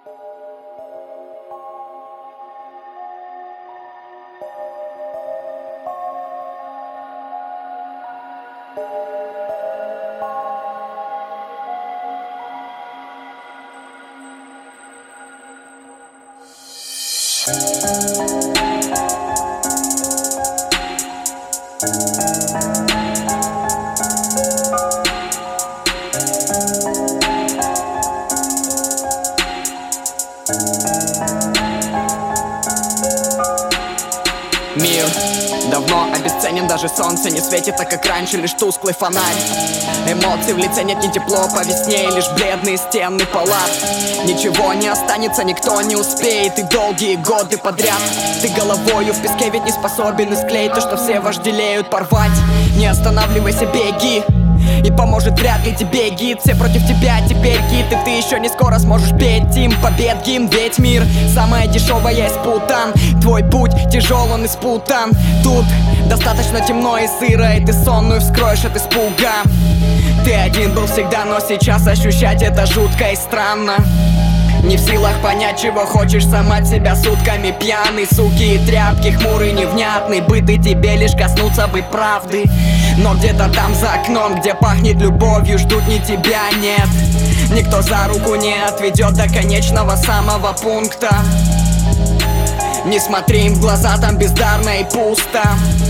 Мир давно обесценен, даже солнце не светит так, как раньше, лишь тусклый фонарь. Эмоций в лице нет, ни тепло по весне, лишь бледные стены палат. Ничего не останется, никто не успеет, и долгие годы подряд ты головою в песке, ведь не способен исклеить то, что все вожделеют порвать. Не останавливайся, беги, и поможет вряд ли тебе гид. Все против тебя теперь гид, и ты еще не скоро сможешь петь им побед гимн. Ведь мир самое дешевое испутан, твой путь тяжел, он испутан. Тут достаточно темно и сыро, и ты сонную вскроешь от испуга. Ты один был всегда, но сейчас ощущать это жутко и странно. Не в силах понять, чего хочешь, сам от себя сутками пьяный. Суки и тряпки, хмурый, невнятный быт, и тебе лишь коснуться бы правды. Но где-то там за окном, где пахнет любовью, ждут не тебя, нет. Никто за руку не отведет до конечного самого пункта. Не смотри им в глаза, там бездарно и пусто.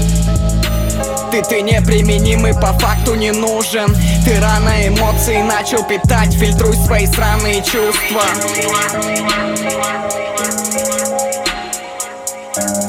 Ты неприменимый, по факту не нужен. Ты рано эмоции начал питать, фильтруй свои сраные чувства.